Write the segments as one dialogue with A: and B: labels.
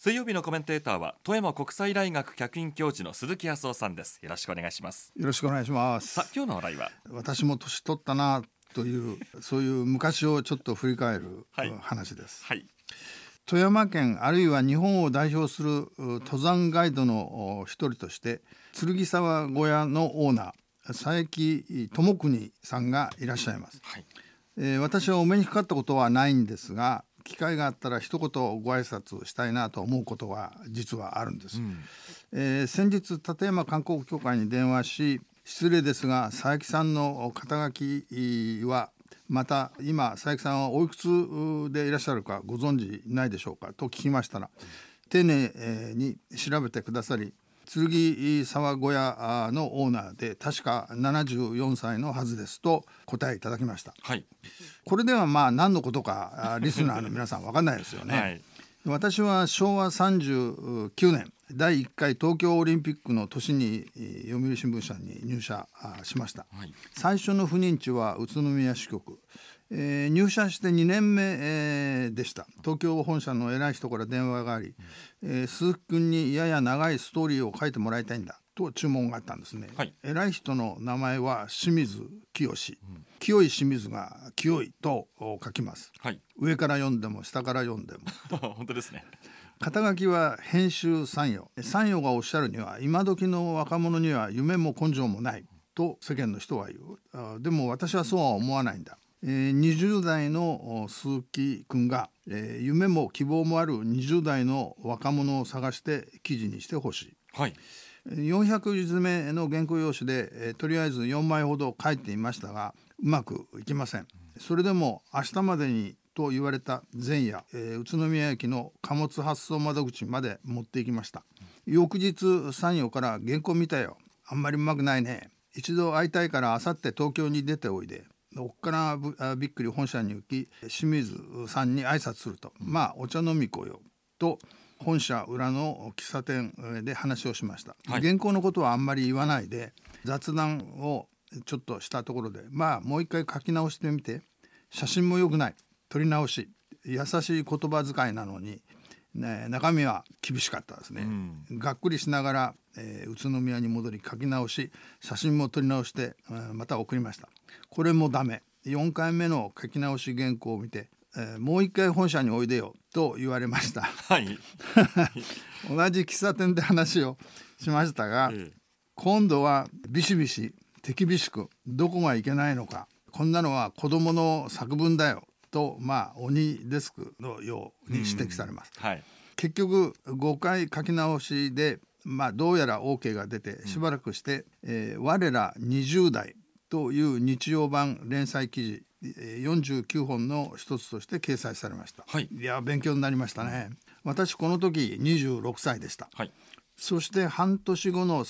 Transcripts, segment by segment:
A: 水曜日のコメンテーターは富山国際大学客員教授の鈴木康夫さんです。よろしくお願いします。
B: よろしくお願いします。
A: さあ、今日のお題は
B: 私も年取ったなというそういう昔をちょっと振り返る、話です、富山県あるいは日本を代表する登山ガイドの一人として剣沢小屋のオーナー佐伯智邦さんがいらっしゃいます、私はお目にかかったことはないんですが、機会があったら一言ご挨拶したいなと思うことが実はあるんです、先日立山観光協会に電話し、失礼ですが佐伯さんの肩書きはまた今佐伯さんはおいくつでいらっしゃるかご存知ないでしょうかと聞きましたら、丁寧に調べてくださり、剣沢小屋のオーナーで確か74歳のはずですと答えいただきました、これでは何のことかリスナーの皆さん分かんないですよね、私は昭和39年第1回東京オリンピックの年に読売新聞社に入社しました、最初の赴任地は宇都宮支局、入社して2年目でした。東京本社の偉い人から電話があり、鈴木君にやや長いストーリーを書いてもらいたいんだと注文があったんですね、偉い人の名前は清水清、清い清水が清いと書きます、上から読んでも下から読んでも
A: 本当ですね。
B: 肩書きは編集参与がおっしゃるには、今時の若者には夢も根性もないと世間の人は言う。でも私はそうは思わないんだ。20代の鈴木くんが、夢も希望もある20代の若者を探して記事にしてほしい、400字詰めの原稿用紙で、とりあえず4枚ほど書いていましたがうまくいきません。それでも明日までにと言われた前夜、宇都宮駅の貨物発送窓口まで持っていきました。翌日参与から原稿見たよ、あんまりうまくないね、一度会いたいからあさって東京に出ておいで。おっからびっくり本社に行き、清水さんに挨拶すると、お茶飲み来よと本社裏の喫茶店で話をしました、原稿のことはあんまり言わないで雑談をちょっとしたところで、もう一回書き直してみて、写真も良くない、撮り直し、優しい言葉遣いなのに、中身は厳しかったですね、がっくりしながら、宇都宮に戻り書き直し、写真も撮り直して、また送りました。これもダメ。4回目の書き直し原稿を見て、もう一回本社においでよと言われました、同じ喫茶店で話をしましたが、今度はビシビシ手厳しく、どこがいけないのか、こんなのは子供の作文だよと、鬼デスクのように指摘されます、結局5回書き直しで、どうやら OK が出て、しばらくして、我ら20代という日曜版連載記事49本の一つとして掲載されました、いや勉強になりましたね、私この時26歳でした、そして半年後の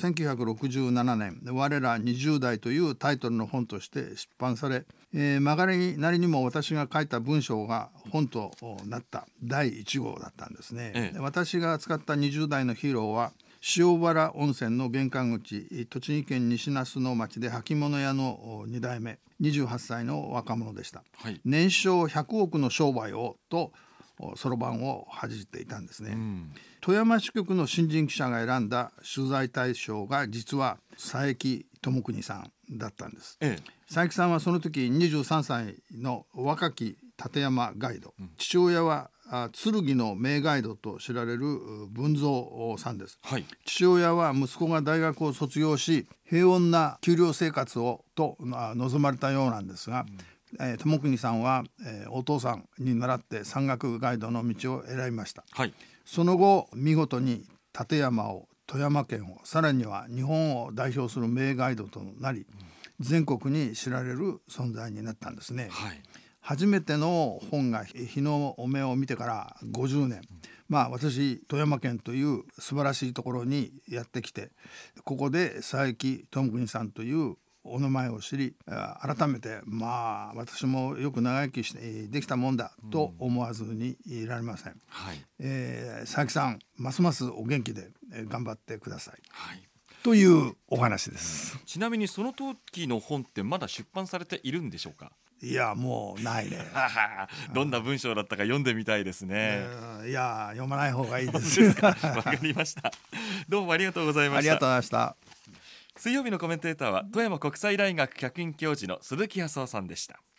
B: 1967年我ら20代というタイトルの本として出版され、曲がりなりにも私が書いた文章が本となった第1号だったんですね、私が扱った20代のヒーローは塩原温泉の玄関口、栃木県西那須の町で履物屋の2代目28歳の若者でした、年商100億の商売をとそろばんを弾いていたんですね、富山支局の新人記者が選んだ取材対象が実は佐伯智邦さんだったんです、佐伯さんはその時23歳の若き立山ガイド、父親は剣の名ガイドと知られる文蔵さんです、父親は息子が大学を卒業し平穏な給料生活をと望まれたようなんですが、智邦さんは、お父さんに倣って山岳ガイドの道を選びました、その後見事に立山を富山県をさらには日本を代表する名ガイドとなり、全国に知られる存在になったんですね、初めての本が日の目を見てから50年、私富山県という素晴らしいところにやってきて、ここで佐伯智邦さんというお名前を知り、改めて私もよく長生きしてできたもんだと思わずにいられません、佐伯さんますますお元気で頑張ってください、というお話です。
A: ちなみにその時の本ってまだ出版されているんでしょうか？
B: いやもうないね。
A: どんな文章だったか読んでみたいですね。
B: いや読まない方がいいです。
A: ですか。わかりました。どうもありがとうございました。
B: ありがとうございました。
A: 水曜日のコメンテーターは富山国際大学客員教授の鈴木康夫さんでした。